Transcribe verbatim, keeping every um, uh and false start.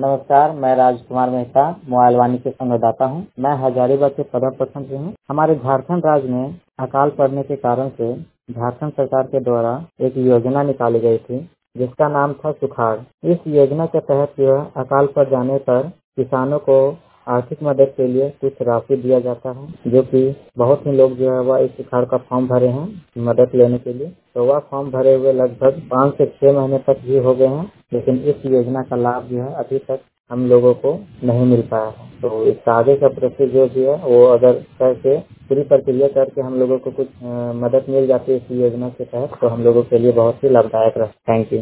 नमस्कार, मैं राजकुमार मेहता मोबाइल वाणी के संवाददाता हूँ। मैं हजारीबाग के सदर प्रखंड से हूँ। हमारे झारखंड राज्य में अकाल पड़ने के कारण से झारखंड सरकार के द्वारा एक योजना निकाली गई थी जिसका नाम था सुखाड़। इस योजना के तहत जो है अकाल पड़ जाने पर किसानों को आर्थिक मदद के लिए कुछ राशि दिया जाता है, जो कि बहुत ही लोग जो है वह इस सुखाड़ का फॉर्म भरे हैं मदद लेने के लिए। तो वह फॉर्म भरे हुए लगभग पाँच से छह महीने तक भी हो गए हैं, लेकिन इस योजना का लाभ जो है अभी तक हम लोगों को नहीं मिल पाया है। तो इसका आगे का प्रोसेस जो भी है वो अगर करके पूरी प्रक्रिया करके हम लोगों को कुछ अ, मदद मिल जाती है इस योजना के तहत, तो हम लोगों के लिए बहुत ही लाभदायक रहता है। Thank you.